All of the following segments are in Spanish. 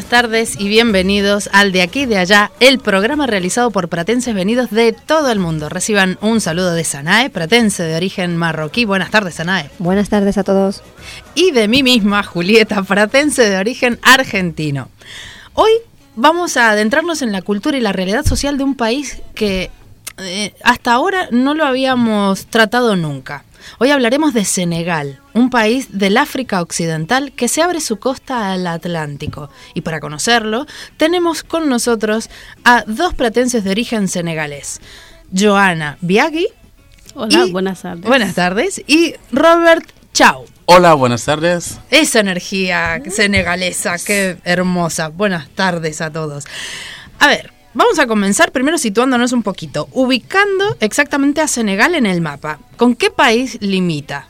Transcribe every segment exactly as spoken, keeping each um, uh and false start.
Buenas tardes y bienvenidos al De Aquí de Allá, el programa realizado por pratenses venidos de todo el mundo. Reciban un saludo de Sanae, pratense de origen marroquí. Buenas tardes, Sanae. Buenas tardes a todos. Y de mí misma, Julieta, pratense de origen argentino. Hoy vamos a adentrarnos en la cultura y la realidad social de un país que eh, hasta ahora no lo habíamos tratado nunca. Hoy hablaremos de Senegal, un país del África Occidental que se abre su costa al Atlántico. Y para conocerlo, tenemos con nosotros a dos pratenses de origen senegalés. Johanna Biagui. Hola, y, buenas tardes. Buenas tardes. Y Robert Chao. Hola, buenas tardes. Esa energía senegalesa, qué hermosa. Buenas tardes a todos. A ver, vamos a comenzar primero situándonos un poquito, ubicando exactamente a Senegal en el mapa. ¿Con qué país limita?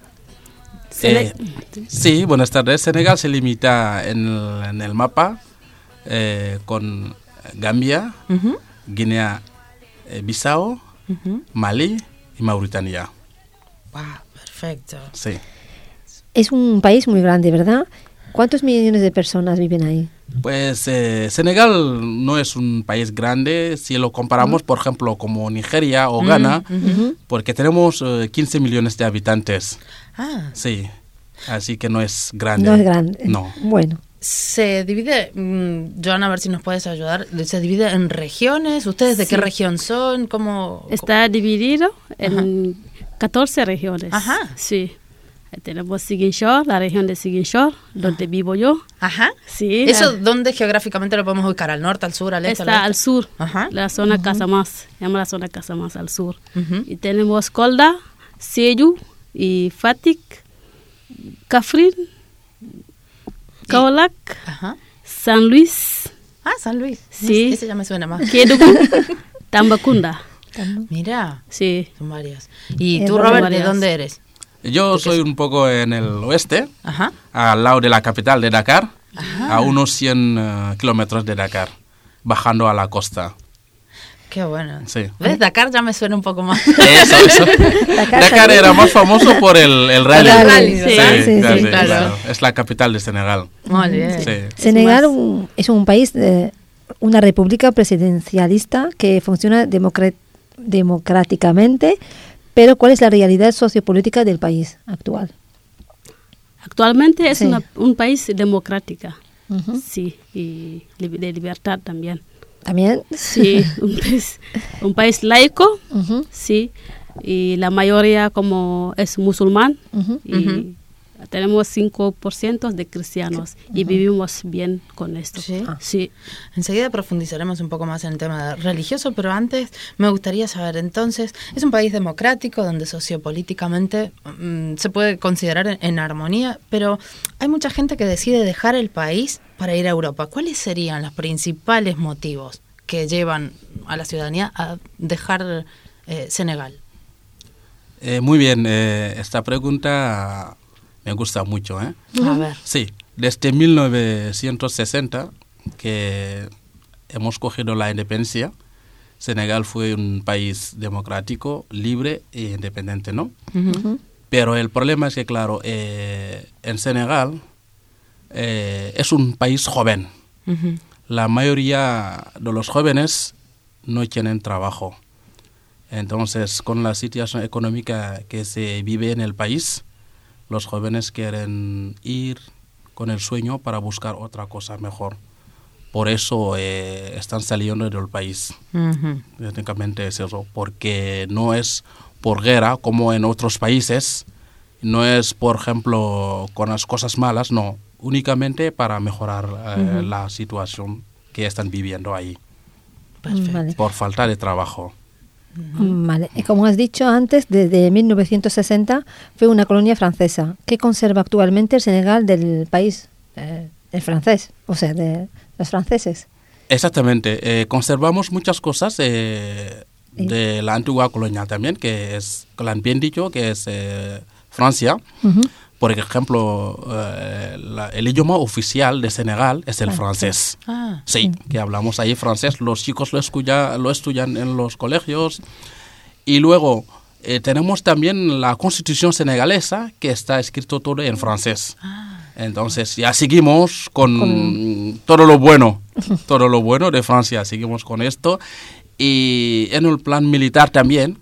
Eh, sí, buenas tardes. Senegal se limita en el, en el mapa eh, con Gambia, uh-huh. Guinea-Bissau, uh-huh. Malí y Mauritania. Wow, perfecto. Sí. Es un país muy grande, ¿verdad? ¿Cuántos millones de personas viven ahí? Pues eh, Senegal no es un país grande si lo comparamos, uh-huh. por ejemplo, como Nigeria o uh-huh. Ghana, uh-huh. porque tenemos eh, quince millones de habitantes. Ah. Sí, así que no es grande. No es grande. No. Bueno. Se divide, mmm, Johanna, a ver si nos puedes ayudar, se divide en regiones. ¿Ustedes de sí. qué región son? ¿Cómo, Está cómo? dividido en Ajá. catorce regiones. Ajá. Sí. Tenemos Ziguinchor, la región de Ziguinchor, donde vivo yo. Ajá. Sí. ¿Eso dónde geográficamente lo podemos ubicar? ¿Al norte, al sur, al este? Está al, al sur. Ajá. La zona uh-huh. Casamance, se llama la zona Casamance al sur. Uh-huh. Y tenemos Kolda, Sédhiou y Fatick, Kaffrine, Kaolack, Ajá. San Luis. Ah, San Luis. Sí. Ese ya me suena más. Kédougou, Tambacounda. Mira. Sí. Son varias. ¿Y tú, Robert, de dónde eres? Yo soy un poco en el oeste, Ajá. al lado de la capital de Dakar, Ajá. a unos cien uh, kilómetros de Dakar, bajando a la costa. Qué bueno. Sí. ¿Ves? Dakar ya me suena un poco más. Eso, eso. Dakar, Dakar era más famoso por el, el rally. El rally, sí, sí, sí, sí, claro, sí, claro. claro. Es la capital de Senegal. Muy bien. Sí. Senegal un, es un país, de, una república presidencialista que funciona democr- democráticamente. Pero ¿cuál es la realidad sociopolítica del país actual? Actualmente es sí. una, un país democrático, uh-huh. sí, y de libertad también. ¿También? Sí, un país, un país laico, uh-huh. sí, y la mayoría como es musulmán, uh-huh. y uh-huh. tenemos cinco por ciento de cristianos uh-huh. y vivimos bien con esto. ¿Sí? Ah. Sí. Enseguida profundizaremos un poco más en el tema religioso, pero antes me gustaría saber, entonces, es un país democrático donde sociopolíticamente mmm, se puede considerar en, en armonía, pero hay mucha gente que decide dejar el país para ir a Europa. ¿Cuáles serían los principales motivos que llevan a la ciudadanía a dejar eh, Senegal? Eh, muy bien, eh, esta pregunta me gusta mucho, ¿eh? A ver. Sí, desde mil novecientos sesenta que hemos cogido la independencia, Senegal fue un país democrático, libre e independiente, ¿no? Uh-huh. Pero el problema es que, claro, eh, en Senegal eh, es un país joven. Uh-huh. La mayoría de los jóvenes no tienen trabajo. Entonces, con la situación económica que se vive en el país, los jóvenes quieren ir con el sueño para buscar otra cosa mejor. Por eso eh, están saliendo del país. Uh-huh. Técnicamente es eso, porque no es por guerra como en otros países, no es, por ejemplo, con las cosas malas, no, únicamente para mejorar eh, uh-huh. la situación que están viviendo ahí. Perfecto. Vale. Por falta de trabajo. Vale. Como has dicho antes, desde mil novecientos sesenta fue una colonia francesa. ¿Qué conserva actualmente el Senegal del país, eh, el francés, o sea, de los franceses? Exactamente. Eh, conservamos muchas cosas eh, de la antigua colonia también, que es, que lo han bien dicho, que es eh, Francia. Uh-huh. Por ejemplo, eh, la, el idioma oficial de Senegal es el ah, francés. Ah. Sí, que hablamos ahí francés. Los chicos lo, escucha, lo estudian en los colegios. Y luego eh, tenemos también la constitución senegalesa, que está escrito todo en francés. Ah. Entonces ya seguimos con, Con- todo lo bueno, todo lo bueno de Francia, seguimos con esto. Y en el plan militar también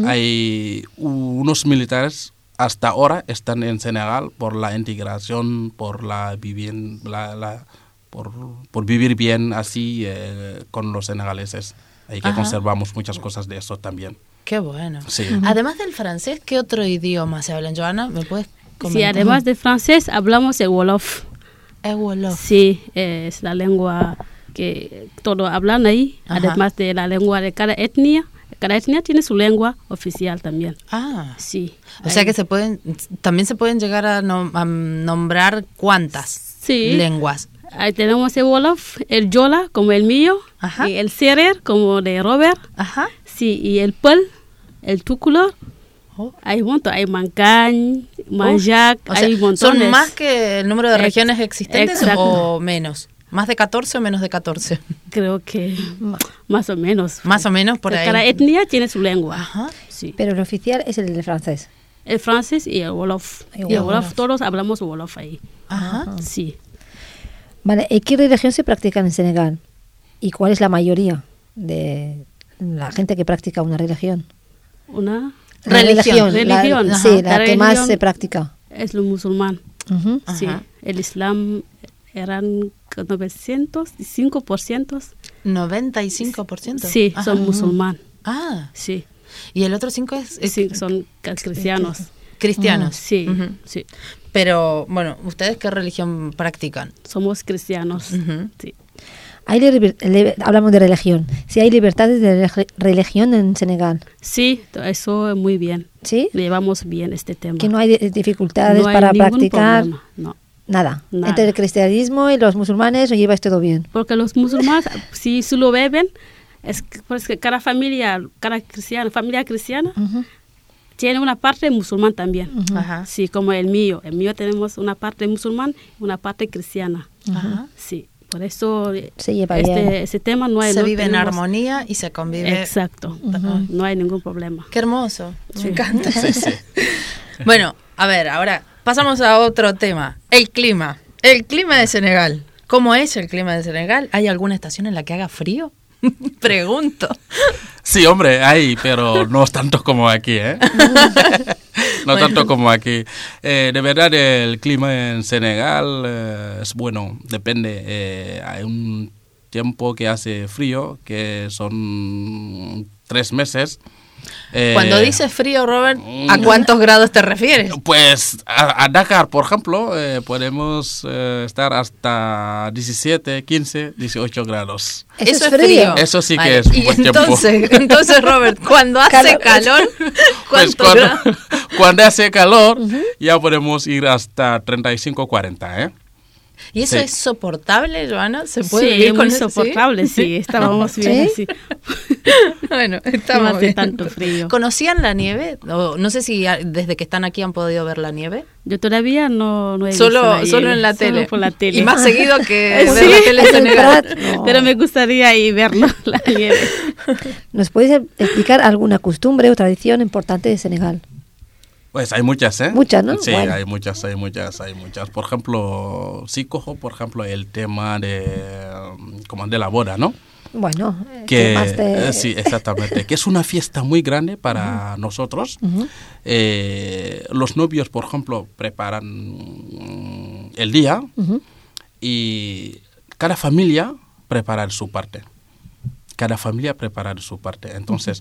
hay unos militares hasta ahora están en Senegal por la integración, por la vivien- la, la- por, por vivir bien así eh, con los senegaleses. Ahí que Ajá. conservamos muchas cosas de eso también. Qué bueno. Sí. Además del francés, ¿qué otro idioma se habla? Joana, ¿me puedes Sí, comentar? además de francés hablamos el Wolof. Es Wolof. Sí, eh, es la lengua que todos hablan ahí, Ajá. además de la lengua de cada etnia. Cada etnia tiene su lengua oficial también. Ah, Sí. o sea ahí. que se pueden, también se pueden llegar a, nom- a nombrar cuántas Sí. lenguas. Ahí tenemos el Wolof, el Yola como el mío, Ajá. y el Serer como de Robert, Ajá. sí, y el Peul, el Tukulor. Oh. Hay un montón, hay Mancañ, Manjac, O sea, hay montones. ¿son más que el número de Ex- regiones existentes exacto. o menos? ¿Más de catorce o menos de catorce? Creo que más o menos. Más o menos por ahí. Cada etnia tiene su lengua. Ajá. Sí. Pero el oficial es el del francés. El francés y el Wolof. Y Y el el Wolof, Wolof. todos hablamos Wolof ahí. Ajá. Sí. Vale, ¿y qué religión se practica en Senegal? ¿Y cuál es la mayoría de la gente que practica una religión? Una La Religión. la- Religión, sí, ajá. la La que más religión. se practica. es lo musulmán. Ujú. Ajá. Sí. El Islam eran novecientos cinco por ciento. noventa y cinco por ciento. Sí, Ajá. son musulmán. Ah, Sí. y el otro cinco es, es Sí, son ca- cristianos. cristianos. Sí, Ujú. sí. Pero, bueno, ¿ustedes qué religión practican? Somos cristianos. Ujú. Sí. Hay liber- le- hablamos de religión. Si hay libertades de relig- religión en Senegal, Sí, eso es muy bien. ¿sí? Llevamos bien este tema. Que no hay di- dificultades No hay para ningún practicar problema, no. nada. Nada. Entre el cristianismo y los musulmanes lo lleváis todo bien. Porque los musulmanes, si, si lo beben, es que, pues que cada familia, cada cristiana, familia cristiana, Ujú. tiene una parte musulmán también. Ajá. Sí, como el mío. El mío tenemos una parte musulmán y una parte cristiana. Ajá. Sí, por eso eh, Se lleva bien. este, ese tema no hay. Se no vive en tenemos- armonía y se convive. Exacto. Ujú. No hay ningún problema. Qué hermoso. Me Sí. encanta. Sí, sí. Bueno, a ver, ahora pasamos a otro tema. El clima. El clima de Senegal. ¿Cómo es el clima de Senegal? ¿Hay alguna estación en la que haga frío? Pregunto. Sí, hombre, hay, pero no es tanto como aquí, ¿eh? No Bueno. tanto como aquí. Eh, de verdad, el clima en Senegal eh, es bueno, depende. Eh, hay un tiempo que hace frío, que son tres meses. Eh, Cuando dices frío, Robert, ¿a cuántos grados te refieres? Pues a, a Dakar, por ejemplo, eh, podemos eh, estar hasta diecisiete, quince, dieciocho grados. Eso es frío. Eso sí que Vale. es un Y buen tiempo. entonces, entonces, Robert, cuando hace Calor. calor, Pues ¿cuántos cuando, grados? cuando hace calor, ya podemos ir hasta treinta y cinco, cuarenta, ¿eh? ¿Y eso Sí. es soportable, Joana? ¿Se puede Sí, vivir es con muy eso? ¿Sí? soportable, sí. Estábamos bien, ¿Sí? sí. Bueno, No estamos hace bien. tanto frío. ¿Conocían la nieve? O no sé si a- desde que están aquí han podido ver la nieve. Yo todavía no, no he visto Solo, la solo nieve, en la solo tele. por la tele. Y más seguido que Sí. ver la tele en Es el Senegal. Prat, no. Pero me gustaría ir verlo, la nieve. ¿Nos podéis explicar alguna costumbre o tradición importante de Senegal? Pues hay muchas, ¿eh? Muchas, ¿no? Sí, Bueno. hay muchas, hay muchas, hay muchas. Por ejemplo, sí cojo, por ejemplo, el tema de, um, como de la boda, ¿no? Bueno, eh, Que, más de- eh, sí, exactamente, que es una fiesta muy grande para nosotros. Ujú. Eh, los novios, por ejemplo, preparan mm, el día Ujú. y cada familia prepara su parte. Cada familia prepara su parte. Entonces,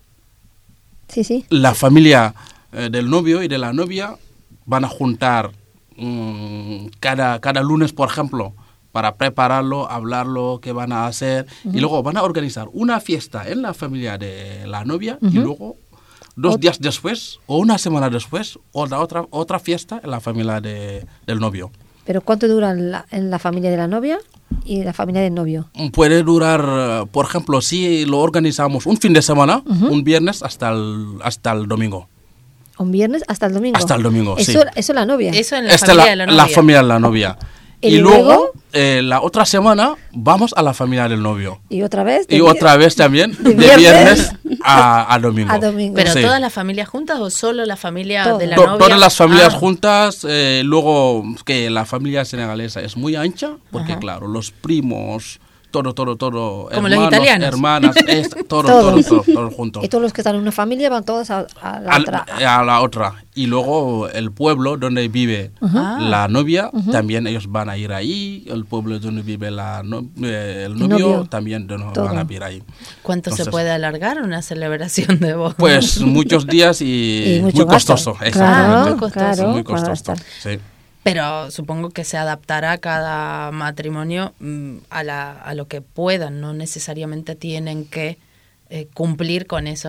Sí, sí. la familia eh, del novio y de la novia van a juntar mm, cada, cada lunes, por ejemplo, para prepararlo, hablarlo, qué van a hacer, y luego van a organizar una fiesta en la familia de la novia y Ujú. luego dos Ot- días después o una semana después otra otra otra fiesta en la familia de, del novio. ¿Pero cuánto dura en la, en la familia de la novia y la familia del novio? Puede durar, eh, por ejemplo, si lo organizamos un fin de semana, Ujú. un viernes hasta el, hasta el domingo. ¿Un viernes hasta el domingo? Hasta el domingo, sí. eso, Eso la novia. Eso en la Esta familia es de la, la la novia. familia de la novia. Y, y luego, luego eh, la otra semana vamos a la familia del novio. Y otra vez. Y otra vez también, de, de viernes, viernes a, a, domingo. a domingo. ¿Pero sí. todas las familias juntas o solo la familia Todo. de la to, novia? Todas las familias ah. juntas. Eh, luego, que la familia senegalesa es muy ancha, porque Ajá. claro, los primos... Todo, todo, todo. Como hermanos, los italianos. Hermanas, es, todo, todos. todo, todo, todo juntos. Y todos los que están en una familia van todos a, a la Al, otra. A la otra. Y luego el pueblo donde vive Uh-huh. la novia, Uh-huh. también ellos van a ir ahí. El pueblo donde vive la no, eh, el novio, novio. también no, Todo. van a ir ahí. ¿Cuánto Entonces, se puede alargar una celebración de boda? Pues muchos días y, Y mucho muy gasto. costoso. Claro, Exactamente. muy costoso. claro, muy para costoso. gastar. Sí. Pero supongo que se adaptará cada matrimonio mm, a, la, a lo que puedan, no necesariamente tienen que eh, cumplir con eso,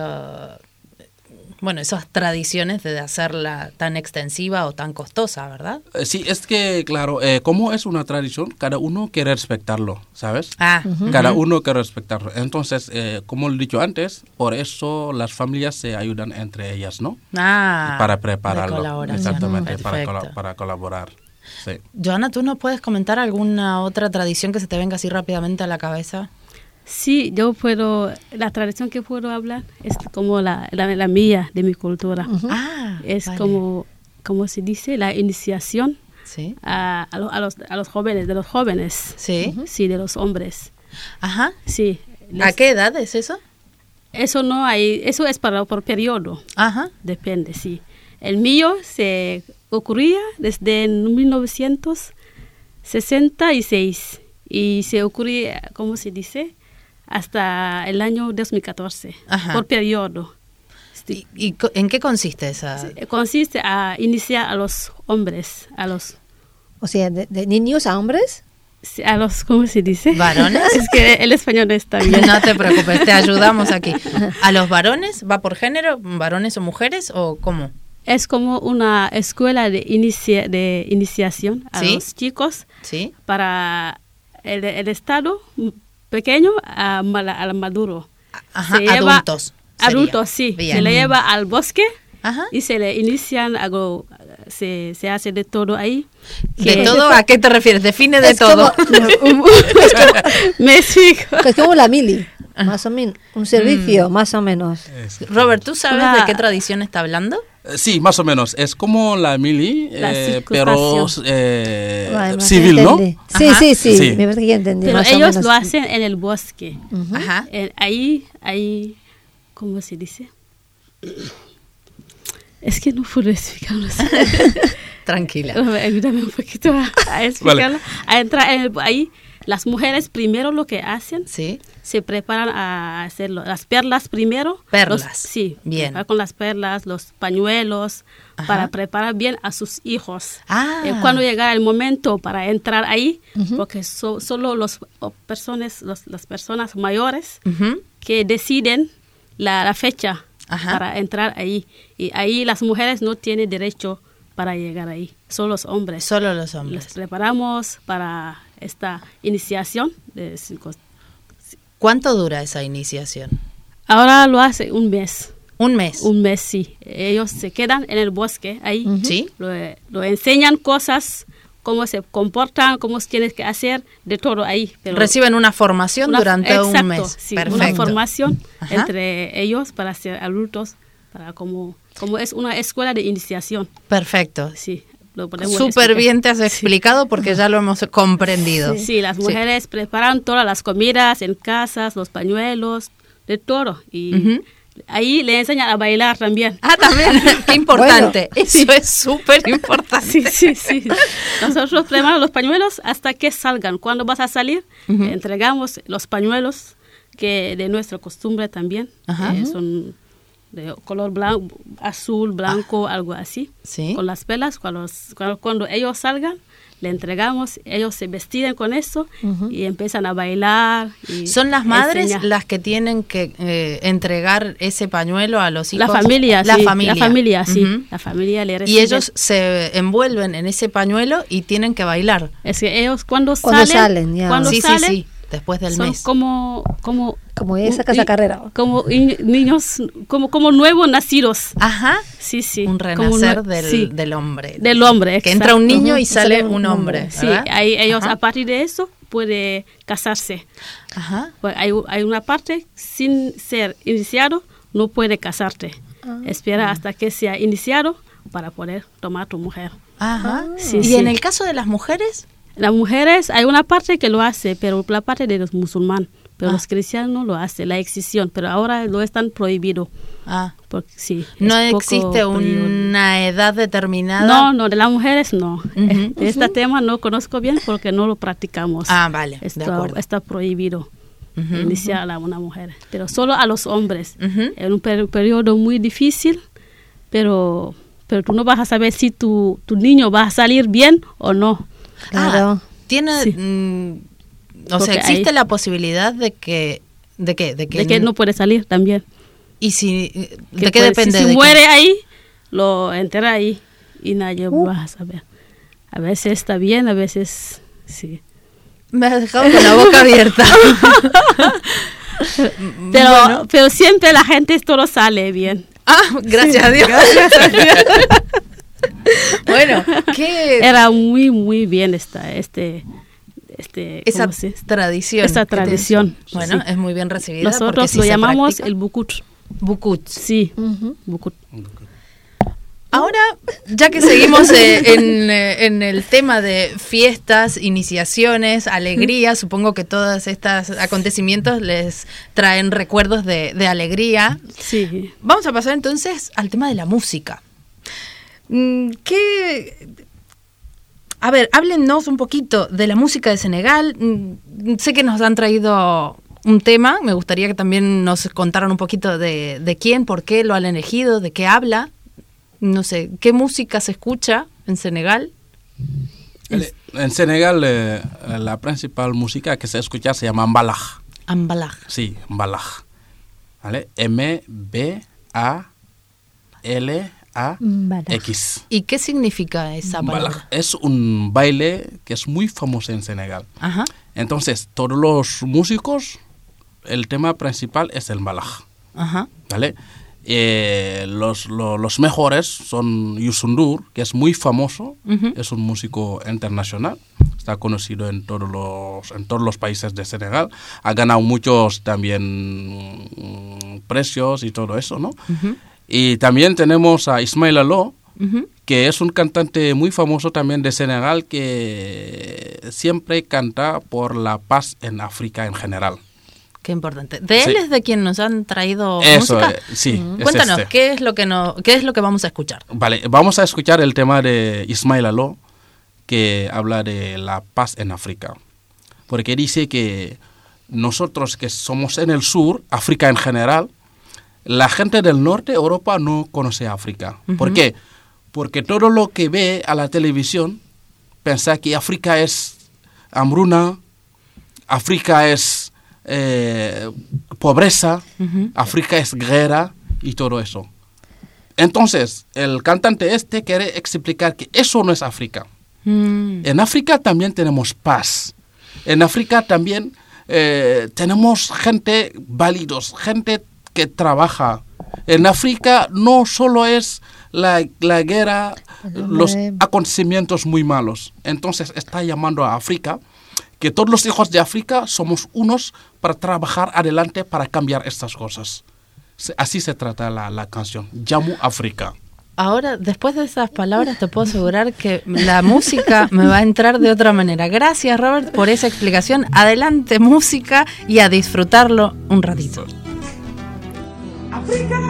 bueno, esas tradiciones de hacerla tan extensiva o tan costosa, ¿verdad? Eh, Sí, es que, claro, eh, como es una tradición, cada uno quiere respetarlo, ¿sabes? Ah, Uh-huh. Cada ujú. uno quiere respetarlo. Entonces, eh, como he dicho antes, por eso las familias se ayudan entre ellas, ¿no? Ah, Para prepararlo. de colaboración. Exactamente, para, Perfecto. cola- para colaborar. Sí. Joana, ¿tú nos puedes comentar alguna otra tradición que se te venga así rápidamente a la cabeza? Sí, yo puedo, la tradición que puedo hablar es como la, la, la mía, de mi cultura. Ujú. Ah, Es vale. como, como se dice, la iniciación Sí, a, a, lo- a los, a los jóvenes, de los jóvenes. sí, Sí, de los hombres. ajá. Sí. ¿A les- qué edad es eso? Eso no hay, eso es para por periodo, Ajá. depende, sí. El mío se ocurría desde mil novecientos sesenta y seis y se ocurría, ¿cómo se dice? Hasta el año dos mil catorce, Ajá. por periodo. ¿Y, y co- en qué consiste esa? Consiste a iniciar a los hombres, a los, O sea, de, de niños a hombres. a los, ¿cómo se dice? ¿Varones? Es que el español no está bien. No te preocupes, te ayudamos aquí. ¿A los varones va por género, varones o mujeres o cómo? Es como una escuela de, inicia, de iniciación a ¿Sí? los chicos ¿Sí? para el, el estado pequeño a, mal- al maduro. Ajá, Se lleva- adultos. sería. Adultos, sí. Bien. Se le lleva al bosque Ajá. y se le inician algo, se, se hace de todo ahí. ¿De Que- todo? ¿A qué te refieres? Define de Es todo. como- Me explico. Es como la mili, más o menos. Un servicio, más o menos. Robert, ¿tú sabes La- de qué tradición está hablando? Eh, Sí, más o menos. Es como la mili, La eh, pero circunstancia. eh, Vale, más civil, ¿no? entendí. Sí, Ajá. sí, sí, Sí. me parece que ya entendí. Pero más o ellos menos. lo hacen en el bosque. Ujú. Ajá. Eh, ahí, ahí, ¿cómo se dice? Es que no puedo explicarlo. Tranquila. Ayúdame un poquito a, a explicarlo. A entrar en el- ahí, las mujeres primero lo que hacen, ¿Sí? se preparan a hacerlo. Las perlas primero. Perlas. los- sí. Bien. preparan con las perlas, los pañuelos, Ajá. para preparar bien a sus hijos. Ah. Eh, cuando llega el momento para entrar ahí, porque so- solo los o personas, los- las personas mayores Ujú. que deciden la, la fecha Ajá. para entrar ahí. Y ahí las mujeres no tienen derecho para llegar ahí, solo los hombres. Solo los Los hombres. preparamos para esta iniciación. De cinco- ¿Cuánto dura esa iniciación? Ahora lo hace un mes. Un mes. Un mes, sí. Ellos se quedan en el bosque ahí. ¿Sí? Lo, lo enseñan cosas, cómo se comportan, cómo tienes que hacer, de todo ahí. Pero Reciben una formación una- durante un exacto, mes. sí, Perfecto. una formación Ajá. entre ellos para ser adultos, para como, como es una escuela de iniciación. Perfecto. Sí, lo podemos Súper explicar. bien te has explicado porque ya lo hemos comprendido. Sí, las mujeres preparan todas las comidas en casas, los pañuelos, de todo. Y Ujú. ahí le enseñan a bailar también. Ah, también. Qué importante. Bueno, Eso es súper importante. Sí, sí, sí. Nosotros preparamos los pañuelos hasta que salgan. Cuando vas a salir, Ujú. entregamos los pañuelos que de nuestra costumbre también. Ajá. eh, son de color blanco, azul, blanco, algo así. Sí. Con las pelas, cuando, cuando, cuando ellos salgan, le entregamos, ellos se vestidan con eso y empiezan a bailar. y ¿Son las madres enseñar. las que tienen que eh, entregar ese pañuelo a los hijos? La familia, La sí. familia. La familia, sí. Ujú. La familia le Y recibe. ellos se envuelven en ese pañuelo y tienen que bailar. Es que ellos cuando, Cuando salen, salen, ya. cuando Sí, sí, salen, sí. después del Son mes. como como Como ella saca esa carrera. Como i- niños como como nuevos nacidos. Ajá. Sí, sí. Un como renacer nue- del, sí, del hombre. del hombre. Que entra un exacto. niño Ujú, y y sale sale un un hombre. hombre. Sí, ¿verdad? ahí ellos Ajá. a partir de eso puede casarse. Ajá. Pues hay, hay una parte sin ser iniciado no puede casarte. Ah. Espera hasta que sea iniciado para poder tomar tu mujer. Ajá. Sí, ¿Y sí. en el caso de las mujeres? Las mujeres, hay una parte que lo hace, pero la parte de los musulmanes, pero Ah. los cristianos no lo hacen, la excisión, pero ahora lo están prohibido. Ah. Porque, sí, No es poco existe prohibido. una edad determinada. No, no, de las mujeres no. Ujú. Eh, de este tema no conozco bien porque no lo practicamos. Ah, vale, de Está, acuerdo. está prohibido Ujú. iniciar a una mujer, pero solo a los hombres. Ujú. En un per- periodo muy difícil, pero, pero tú no vas a saber si tu, tu niño va a salir bien o no. Claro. Ah, tiene, Sí. mm, o Porque sea, existe ahí- la posibilidad de que, de que, de que, De que no puede salir también. y si, ¿de Que qué puede- depende? Si, si de que- muere ahí, lo enterra ahí y nadie va a saber. A veces está bien, a veces sí. Me has dejado con la boca abierta. Pero, Bueno. pero siempre la gente esto lo sale bien. Ah, gracias a Dios. Bueno, ¿qué Era muy, muy bien esta, este, este, esa ¿cómo se dice? tradición? Esa que te- tradición, Bueno, sí. es muy bien recibida. porque Nosotros sí lo se llamamos practica. el bukut. Bukut. Sí, Ujú. bukut. Ahora, ya que seguimos eh, en, eh, en el tema de fiestas, iniciaciones, alegría, supongo que todos estos acontecimientos les traen recuerdos de, de alegría. Sí. Vamos a pasar entonces al tema de la música. Mm, ¿Qué...? A ver, háblennos un poquito de la música de Senegal. Mm, Sé que nos han traído un tema, me gustaría que también nos contaran un poquito de, de quién, por qué lo han elegido, de qué habla. No sé, ¿qué música se escucha en Senegal? El- En Senegal, eh, la principal música que se escucha se llama mbalaj. Ambalaj. Sí, mbalaj. ¿Vale? M B A L A X. ¿Y qué significa esa Mbalaj palabra? es un baile que es muy famoso en Senegal. Ajá. Entonces, todos los músicos, el tema principal es el mbalaj. Ajá. ¿Vale? Eh, los, lo- los mejores son Youssou N'Dour, que es muy famoso, Ujú. es un músico internacional, está conocido en todos los, en todos los países de Senegal, ha ganado muchos también mm, precios y todo eso, ¿no? Ujú. Y también tenemos a Ismaïla Lo, Ujú. que es un cantante muy famoso también de Senegal, que siempre canta por la paz en África en general. Qué importante. ¿De él Sí. es de quien nos han traído Eso, música? eh, sí, es Cuéntanos, este. ¿qué es lo que no, qué es lo que vamos a escuchar? Vale, vamos a escuchar el tema de Ismaïla Lo, que habla de la paz en África. Porque dice que nosotros que somos en el sur, África en general, la gente del norte, Europa, no conoce África. ¿Por Ujú. qué? Porque todo lo que ve a la televisión piensa que África es hambruna, África es eh, pobreza, Ujú. África es guerra y todo eso. Entonces, el cantante este quiere explicar que eso no es África. Mm. En África también tenemos paz. En África también eh, tenemos gente válidos, gente que trabaja. En África no solo es la, la guerra, El los hombre. acontecimientos muy malos. Entonces está llamando a África que todos los hijos de África somos unos para trabajar adelante para cambiar estas cosas. Se- Así se trata la, la canción. Llamo África. Ahora, después de esas palabras, te puedo asegurar que la música me va a entrar de otra manera. Gracias, Robert, por esa explicación. Adelante, música, y a disfrutarlo un ratito. Africa,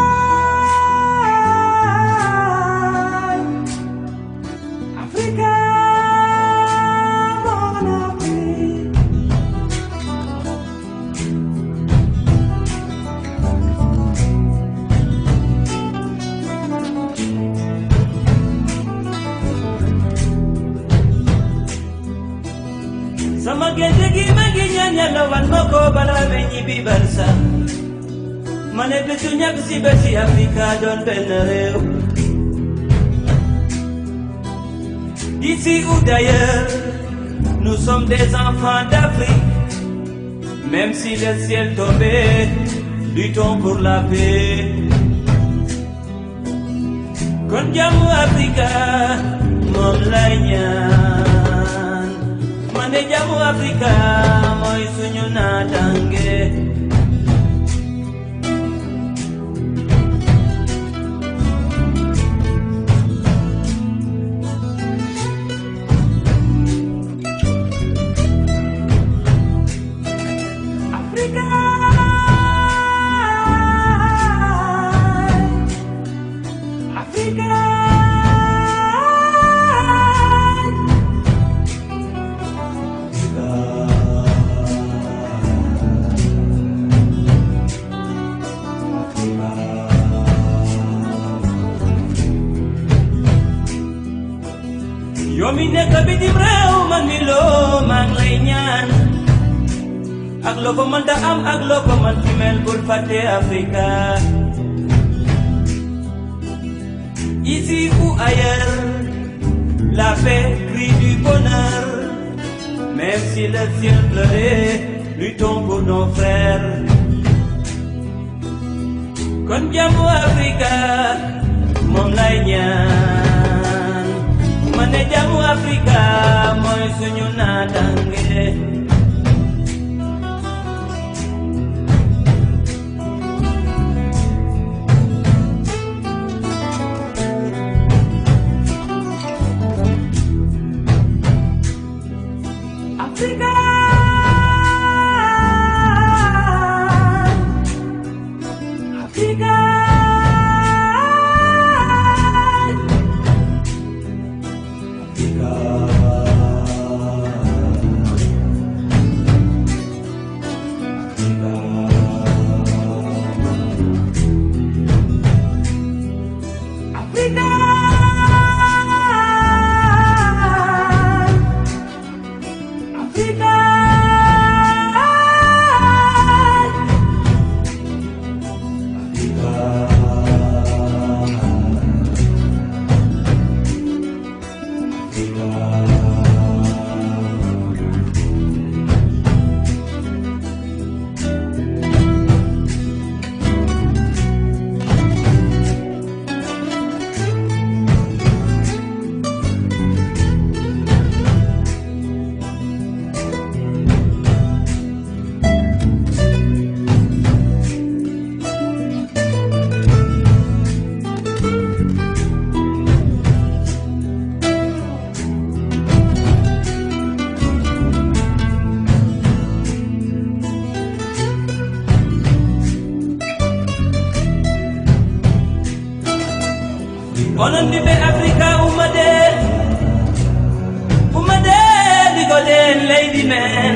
Africa, mon Afrique. Sama gente gi magi nyanya wan moko bala benyi bi barsa. Mane betu ñak si beti Afrika don ben réew. D'ici ou d'ailleurs, nous sommes des enfants d'Afrique. Même si le ciel tombait, luttons pour la paix. Kon jàmmu Afrika moom lay ñaan, man de jàmmu Afrika mooy suñu naataange. Yow mi nekk bitim réew man mi loo maa ngi lay ñaan, ak loo ko mën ta am ak loo ko mën fi mel bul fàtte Afrika. Ici ou ailleurs, la paix crie du bonheur. Même si le ciel pleurait, luttons pour nos frères. Kon jàmmu Afrika moom lay ñaan, man de jàmmu Afrika mooy suñu naataange. Africa, Africa, onon ɓiɓɓe Afrika ummade ummade ɗigoɗen leydi men,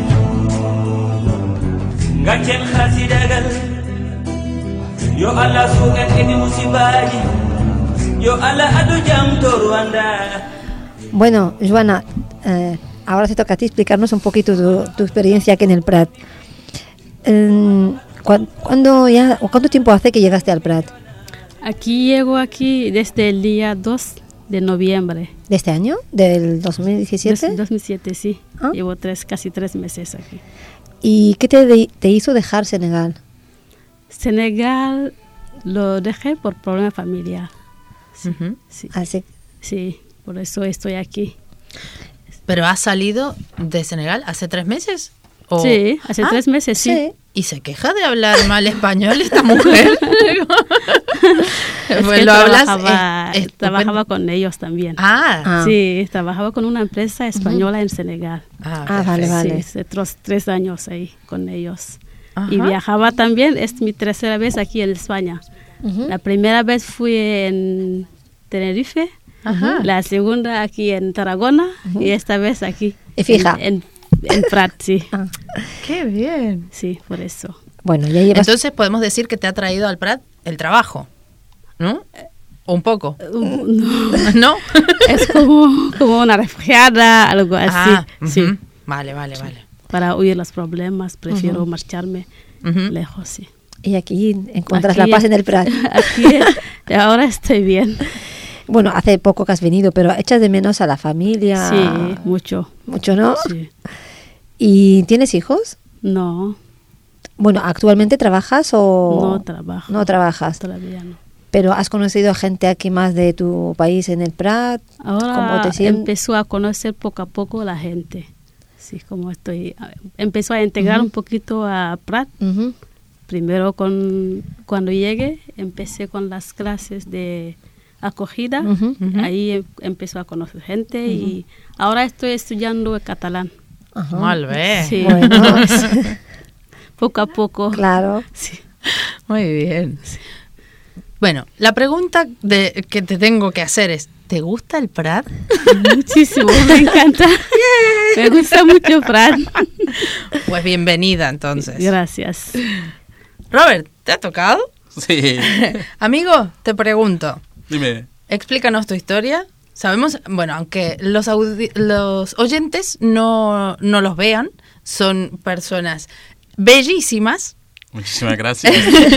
gaccen hasidagal yo Allah suuken edi musibaji, yo Allah adu jam to Rwanda. Bueno, Joana, eh, ahora te toca a ti explicarnos un poquito tu, tu experiencia aquí en el Prat. Eh, ¿cuándo, ya, ¿Cuánto tiempo hace que llegaste al Prat? Aquí llego aquí desde el día dos de noviembre. ¿De este año? ¿Del dos mil diecisiete? Del dos mil siete, sí. ¿Ah? Llevo tres, casi tres meses aquí. ¿Y qué te, de, te hizo dejar Senegal? Senegal lo dejé por problema familiar. Sí, Uh-huh. sí. Así. Sí, por eso estoy aquí. ¿Pero has salido de Senegal hace tres meses? ¿O? Sí, hace Ah, tres meses, sí. sí. ¿Y se queja de hablar mal español esta mujer? Es Pues que lo hablas trabajaba, es- trabajaba con ellos también. Ah, Ah. Sí, trabajaba con una empresa española en Senegal. ah, Ah, vale, perfecto. vale. Sí, hace tres, tres años ahí con ellos. Ajá. Y viajaba también, es mi tercera vez aquí en España. Ujú. La primera vez fui en Tenerife, Ajá. la segunda aquí en Tarragona y esta vez aquí. Y fija. En, en, en Prat, sí. Ah, Qué bien. Sí, por eso. bueno, ya llevas... Entonces podemos decir que te ha traído al Prat el trabajo, ¿no? O un poco. Uh, no, ¿No? es como, como una refugiada, algo así. Ah, Sí. ujú. Vale, vale, vale. Para huir los problemas, prefiero Ujú. marcharme Ujú. lejos, sí. Y aquí encuentras Aquí- la paz en el Prat. Aquí, ahora estoy bien. Bueno, hace poco que has venido, pero echas de menos a la familia. Sí, mucho. Mucho, ¿no? Sí. ¿Y tienes hijos? No, Bueno, ¿actualmente trabajas o...? no trabajo. No trabajas. Todavía no. Pero ¿has conocido gente aquí más de tu país en el Prat? ¿Cómo Ahora te sientes? empezó a conocer poco a poco la gente. Sí, como estoy, empezó a integrar Ujú. un poquito a Prat. Ujú. Primero con cuando llegué empecé con las clases de acogida. Ujú, ujú. Ahí em- empezó a conocer gente y ahora estoy estudiando catalán. Ajá. Mal ve. Sí. Bueno, Poco a poco. claro. Sí. Muy bien. Bueno, la pregunta de, que te tengo que hacer es, ¿te gusta el Prat? Muchísimo, me encanta. Me gusta mucho Prat. Pues bienvenida entonces. Gracias. Robert, ¿te ha tocado? Sí, Amigo, te pregunto, dime. explícanos tu historia. Sabemos, bueno, aunque los, audi- los oyentes no, no los vean, son personas bellísimas Muchísimas gracias.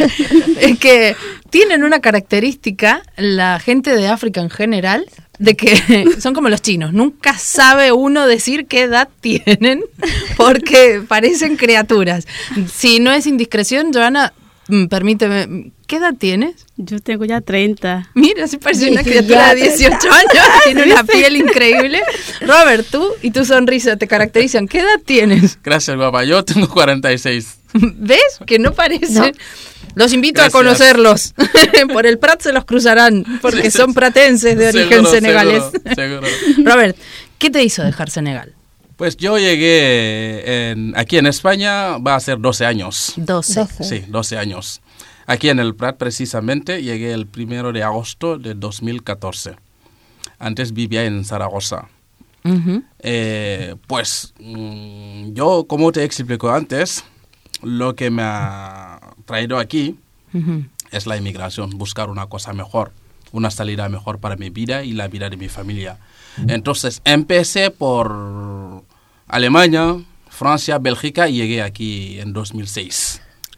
que tienen una característica, la gente de África en general, de que son como los chinos, nunca sabe uno decir qué edad tienen porque parecen criaturas. Si no es indiscreción, Joana, mm, permíteme, ¿qué edad tienes? Yo tengo ya treinta. Mira, sí parece una Sí, criatura ya. de dieciocho años, tiene una piel increíble. Robert, tú y tu sonrisa te caracterizan. ¿Qué edad tienes? Gracias, guapa. Yo tengo cuarenta y seis. ¿Ves? Que no parece. No. Los invito Gracias. a conocerlos. Por el Prat se los cruzarán, porque Sí, sí, son sí. pratenses de origen Seguro, senegalés. seguro, seguro. Robert, ¿qué te hizo dejar Senegal? Pues yo llegué en- aquí en España, va a ser doce años. doce. doce. Sí, doce años. Aquí en el Prat, precisamente, llegué el primero de agosto de dos mil catorce. Antes vivía en Zaragoza. Ujú. Eh, pues mm, yo, como te explico antes, lo que me ha traído aquí Ujú. es la inmigración, buscar una cosa mejor, una salida mejor para mi vida y la vida de mi familia. Entonces empecé por Alemania, Francia, Bélgica y llegué aquí en dos mil seis,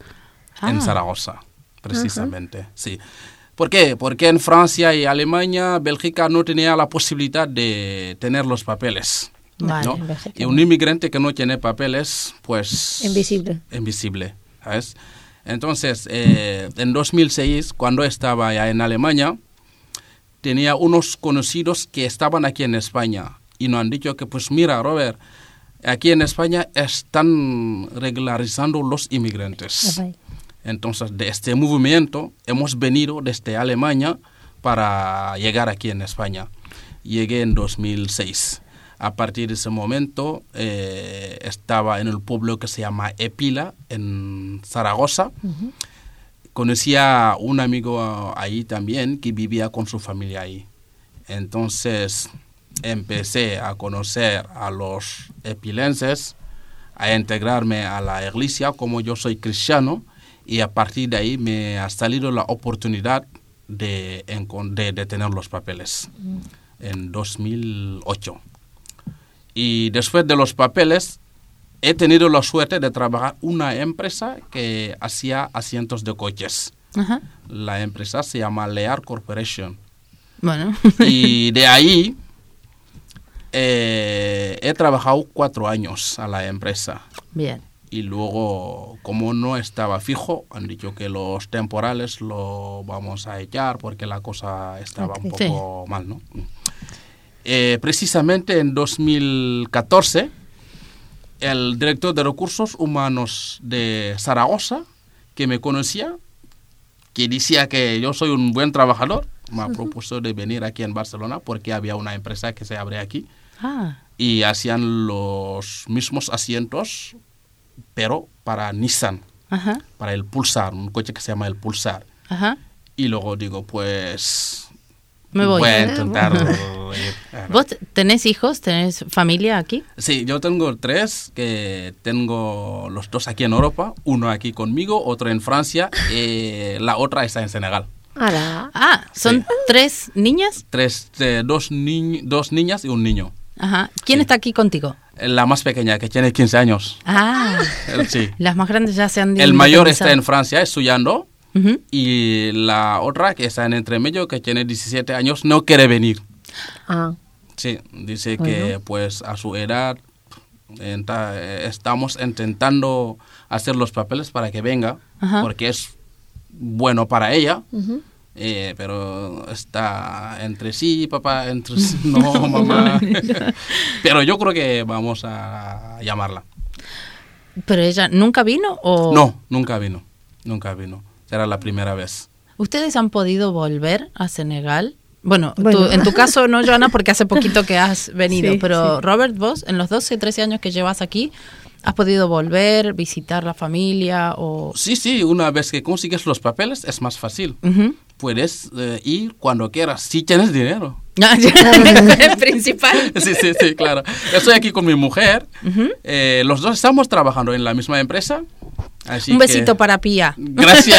en Ah. Zaragoza, precisamente. Sí. ¿Por qué? Porque en Francia y Alemania, Bélgica no tenía la posibilidad de tener los papeles. Vale. ¿no? en Bélgica Y no. un inmigrante que no tiene papeles, pues... Invisible. Invisible, ¿sabes? Entonces, eh, en dos mil seis, cuando estaba ya en Alemania, tenía unos conocidos que estaban aquí en España y nos han dicho que, pues mira, Robert, aquí en España están regularizando los inmigrantes. Ay, Entonces, de este movimiento hemos venido desde Alemania para llegar aquí en España. Llegué en dos mil seis. A partir de ese momento eh, estaba en el pueblo que se llama Epila, en Zaragoza. ujú. Conocí a un amigo ahí también que vivía con su familia ahí. Entonces empecé a conocer a los epilenses, a integrarme a la iglesia como yo soy cristiano, y a partir de ahí me ha salido la oportunidad de, encon- de, de tener los papeles en dos mil ocho. Y después de los papeles he tenido la suerte de trabajar en una empresa que hacía asientos de coches. Ajá. La empresa se llama Lear Corporation. Bueno. Y de ahí eh, he trabajado cuatro años a la empresa. Bien. Y luego, como no estaba fijo, han dicho que los temporales lo vamos a echar porque la cosa estaba un Ok. poco mal, ¿no? Eh, precisamente en dos mil catorce, el director de recursos humanos de Zaragoza, que me conocía, que decía que yo soy un buen trabajador, me ha propuesto de venir aquí en Barcelona porque había una empresa que se abre aquí Ah. y hacían los mismos asientos, pero para Nissan, Ajá. para el Pulsar, un coche que se llama el Pulsar. Ajá. Y luego digo, pues... Me voy. a intentar ir. ¿Vos tenés hijos? ¿Tenés familia aquí? Sí, yo tengo tres, que tengo los dos aquí en Europa, uno aquí conmigo, otro en Francia, y la otra está en Senegal. Ala. Ah, ¿son Sí. tres niñas? Tres, eh, dos, ni- dos niñas y un niño. Ajá. ¿Quién Sí. está aquí contigo? La más pequeña, que tiene quince años. Ah, Él sí. las más grandes ya se han El mayor está en independizado. Francia estudiando, Ujú. y la otra, que está en entremedio, que tiene diecisiete años, no quiere venir. Ah, Sí, dice que Bueno. pues a su edad enta- eh, estamos intentando hacer los papeles para que venga, Ajá. porque es bueno para ella. Ujú. Eh, pero está entre sí, papá, entre sí, no, mamá. Pero yo creo que vamos a llamarla. ¿Pero ella nunca vino o...? No, nunca vino, nunca vino. Será la primera vez. ¿Ustedes han podido volver a Senegal? Bueno, Bueno. tú- en tu caso no, Joana, porque hace poquito que has venido, Sí, pero sí. Robert, vos, en los doce, trece años que llevas aquí, ¿has podido volver, visitar la familia o...? Sí, sí, una vez que consigues los papeles es más fácil. Ujú. Puedes eh, ir cuando quieras, si tienes dinero. El principal. Sí, sí, sí, claro. Estoy aquí con mi mujer. Ujú. Eh, los dos estamos trabajando en la misma empresa. Así Un besito que- para Pía. Gracias.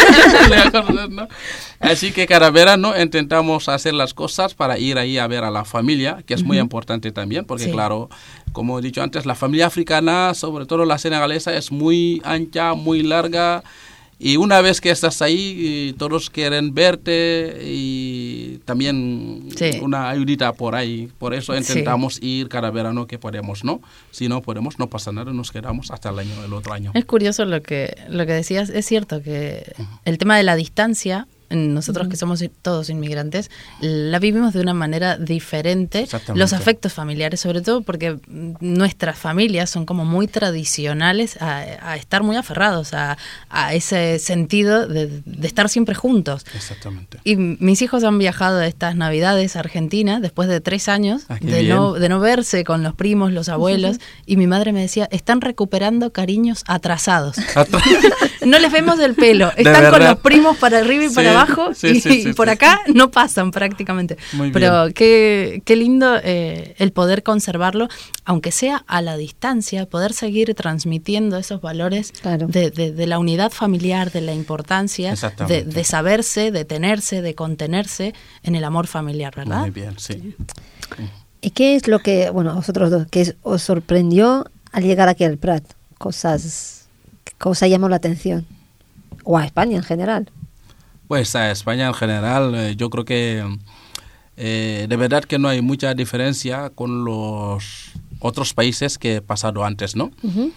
¿No? Así que cada verano intentamos hacer las cosas para ir ahí a ver a la familia, que es muy importante también, porque Sí. claro, como he dicho antes, la familia africana, sobre todo la senegalesa, es muy ancha, muy larga. Y una vez que estás ahí, y todos quieren verte y también Sí. una ayudita por ahí. Por eso Sí. intentamos ir cada verano que podemos, ¿no? Si no podemos, no pasa nada, nos quedamos hasta el año, el otro año. Es curioso lo que, lo que decías, es cierto que el tema de la distancia, nosotros que somos todos inmigrantes, la vivimos de una manera diferente. Exactamente. Los afectos familiares, sobre todo porque nuestras familias son como muy tradicionales a, a estar muy aferrados a, a ese sentido de, de estar siempre juntos. Exactamente. Y mis hijos han viajado estas navidades a Argentina después de tres años Ah, qué de bien. no, de no verse con los primos, los abuelos, y mi madre me decía, están recuperando cariños atrasados. No les vemos el pelo, ¿De están con verdad? los primos para arriba y Sí, para abajo, sí, y, sí, sí, y por sí. acá no pasan prácticamente. Muy Pero bien. qué, qué lindo eh, el poder conservarlo, aunque sea a la distancia, poder seguir transmitiendo esos valores Claro. de, de- de la unidad familiar, de la importancia, de, Exactamente. de saberse, de tenerse, de contenerse en el amor familiar, ¿verdad? Muy bien, sí. ¿Y qué es lo que, bueno, a vosotros dos, que es- os sorprendió al llegar aquí al Prat? Cosas que os llamó la atención. O a España en general. Pues a España en general, eh, yo creo que eh, de verdad que no hay mucha diferencia con los otros países que he pasado antes, ¿no? Ujú.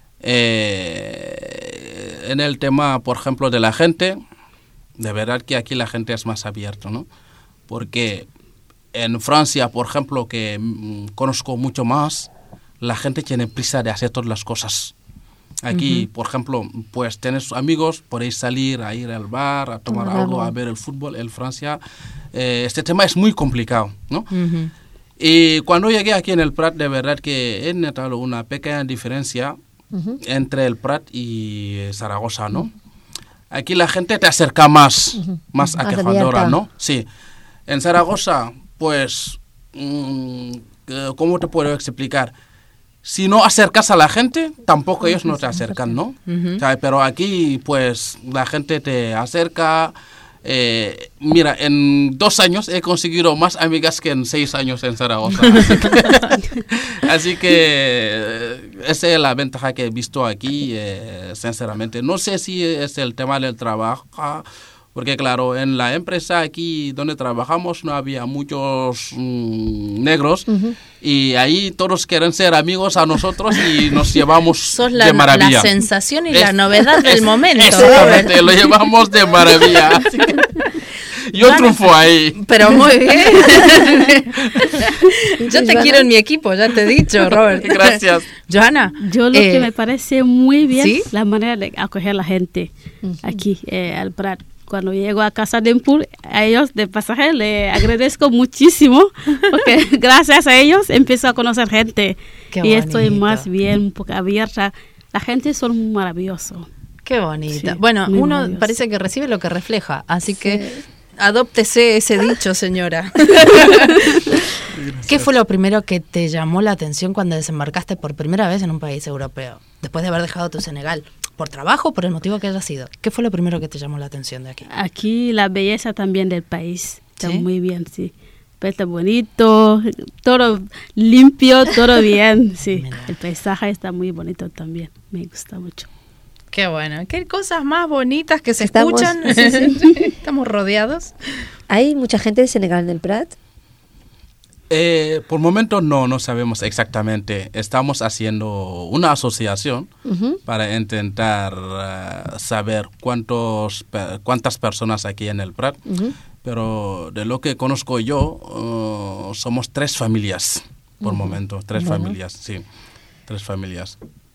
Eh, en el tema, por ejemplo, de la gente, de verdad que aquí la gente es más abierta, ¿no? Porque en Francia, por ejemplo, que mm, conozco mucho más, la gente tiene prisa de hacer todas las cosas. Aquí, por ejemplo, pues tienes amigos, podéis salir a ir al bar, a tomar Tomar algo, algo. a ver el fútbol. En Francia, eh, este tema es muy complicado, ¿no? Ujú. Y cuando llegué aquí en el Prat, de verdad que he notado una pequeña diferencia Ujú. entre el Prat y Zaragoza, ¿no? Aquí la gente te acerca más, más Más acogedora, abierta. ¿no? Sí. En Zaragoza, pues, mm, eh, ¿cómo te puedo explicar? Si no acercas a la gente, tampoco ellos no te acercan, ¿no? Ujú. O sea, pero aquí, pues, la gente te acerca. Eh, mira, en dos años he conseguido más amigas que en seis años en Zaragoza. Así que, así que eh, esa es la ventaja que he visto aquí, eh, sinceramente. No sé si es el tema del trabajo, porque claro, en la empresa aquí donde trabajamos no había muchos mm, negros, y ahí todos quieren ser amigos a nosotros y nos llevamos Sos la, de maravilla. la sensación y Es- la novedad del es- momento, Exactamente, Robert. lo llevamos de maravilla. Así que yo Joana, triunfo ahí. Pero muy bien. Yo te Joana? quiero en mi equipo, ya te he dicho, Robert. Gracias. Joana, Yo lo eh, que me parece muy bien ¿sí? la manera de acoger a la gente aquí eh, al Prat. Cuando llego a Casa de Empur, a ellos de pasaje le agradezco muchísimo porque gracias a ellos empiezo a conocer gente Qué y estoy bonito. más bien, un poco abierta. La gente son maravillosos. qué bonita. Sí, bueno, muy uno maravilloso. parece que recibe lo que refleja, así que adóptese ese dicho, señora. ¿Qué fue lo primero que te llamó la atención cuando desembarcaste por primera vez en un país europeo? Después de haber dejado tu Senegal, por trabajo o por el motivo que haya sido. ¿Qué fue lo primero que te llamó la atención de aquí? Aquí la belleza también del país está ¿Sí? muy bien, sí. Está bonito, todo limpio, todo bien, sí. Mira. El paisaje está muy bonito también, me gusta mucho. Qué bueno, qué cosas más bonitas que se Estamos- escuchan. Estamos rodeados. ¿Hay mucha gente de Senegal en el Prat? Eh, por el momento no, no sabemos exactamente. Estamos haciendo una asociación uh-huh. para intentar uh, saber cuántos, cuántas personas aquí en el Prat. Uh-huh. Pero de lo que conozco yo, uh, somos tres familias por el uh-huh. momento. Tres bueno. familias, sí. Tres familias.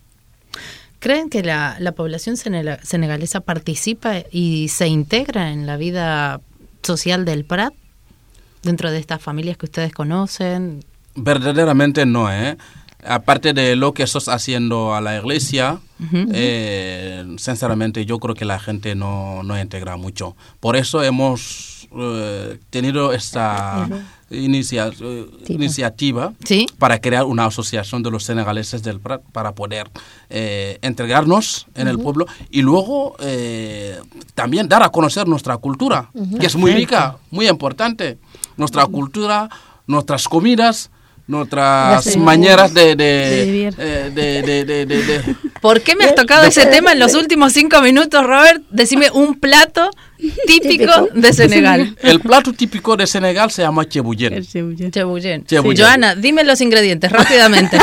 ¿Creen que la, la población senegalesa participa y se integra en la vida social del Prat? Dentro de estas familias que ustedes conocen. Verdaderamente no, ¿eh? Aparte de lo que estás haciendo a la iglesia, uh-huh. eh, sinceramente yo creo que la gente no, no integra mucho. Por eso hemos eh, tenido esta uh-huh. inicia, uh, iniciativa ¿Sí? para crear una asociación de los senegaleses del Prat para poder eh, entregarnos en uh-huh. el pueblo y luego eh, también dar a conocer nuestra cultura, uh-huh. que es muy rica, muy importante. Nuestra cultura, nuestras comidas, nuestras sí. maneras de, de, de, de, de, de, de, de... ¿Por qué me has tocado ese tema en los últimos cinco minutos, Robert? Decime un plato típico de Senegal. El plato típico de Senegal se llama chebouyen. Chebouyen. Sí. Joana, dime los ingredientes rápidamente.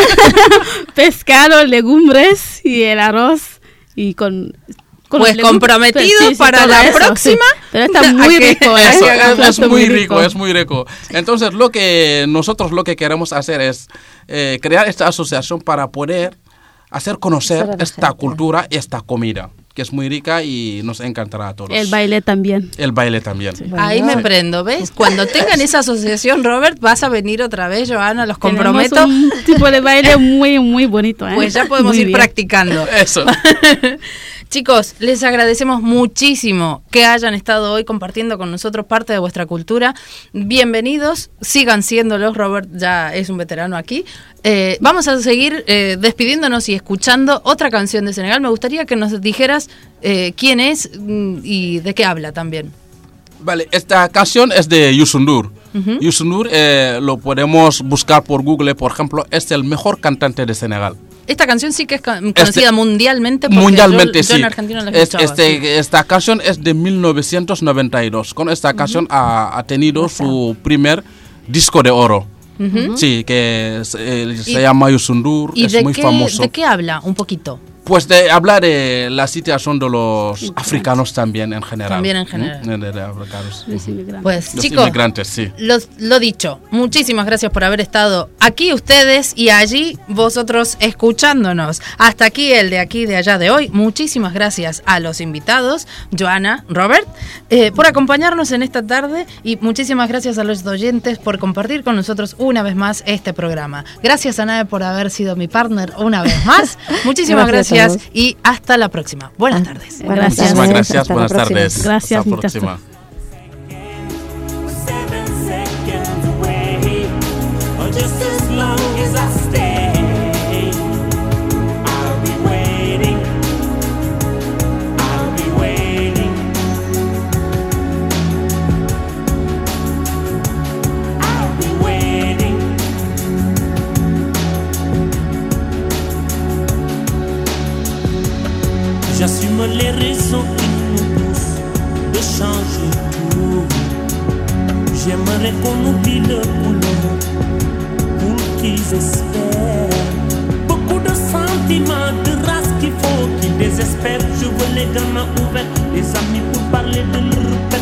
Pescado, legumbres y el arroz y con... Pues comprometidos sí, sí, para la eso, próxima. Sí. Pero está muy rico. ¿eh? Eso, es, es muy rico, rico, es muy rico. Entonces, lo que nosotros lo que queremos hacer es eh, crear esta asociación para poder hacer conocer esta gente. cultura, esta comida, que es muy rica y nos encantará a todos. El baile también. El baile también. Sí. Ahí me prendo, ¿ves? Cuando tengan esa asociación, Robert, vas a venir otra vez, Joana, los comprometo. Tenemos un tipo de baile muy, muy bonito. ¿eh? Pues ya podemos muy ir bien. practicando. Eso. Chicos, les agradecemos muchísimo que hayan estado hoy compartiendo con nosotros parte de vuestra cultura. Bienvenidos, sigan siéndolos, Robert ya es un veterano aquí. Eh, vamos a seguir eh, despidiéndonos y escuchando otra canción de Senegal. Me gustaría que nos dijeras eh, quién es y de qué habla también. Vale, esta canción es de Youssou N'Dour. Uh-huh. Youssou N'Dour eh, lo podemos buscar por Google, por ejemplo, es el mejor cantante de Senegal. Esta canción sí que es conocida este, mundialmente porque mundialmente, yo, yo sí. en Argentina la escuchaba. Este, sí. Esta canción es de mil novecientos noventa y dos. Con esta canción uh-huh. ha, ha tenido su primer disco de oro. Uh-huh. Sí, que se, se llama Youssou N'Dour, es muy qué, famoso. ¿De qué habla un poquito? Pues de hablar de la situación de los africanos también en general. También en general. ¿Mm? De, de africanos. Los inmigrantes. Pues los chicos, inmigrantes, sí. Los, lo dicho, muchísimas gracias por haber estado aquí ustedes y allí vosotros escuchándonos. Hasta aquí el de aquí de allá de hoy. Muchísimas gracias a los invitados, Joana, Robert, eh, por acompañarnos en esta tarde y muchísimas gracias a los oyentes por compartir con nosotros una vez más este programa. Gracias a Nae por haber sido mi partner una vez más. Muchísimas gracias. Gracias y hasta la próxima. Buenas tardes. Gracias. Muchísimas gracias. Buenas tardes. Gracias. Hasta la próxima. J'assume les raisons qui nous poussent de changer tout. J'aimerais qu'on oublie le boulot pour qu'ils espèrent. Beaucoup de sentiments, de race qu'il faut qu'ils désespèrent. Je veux les gamins ouverts, les amis pour parler de leur père.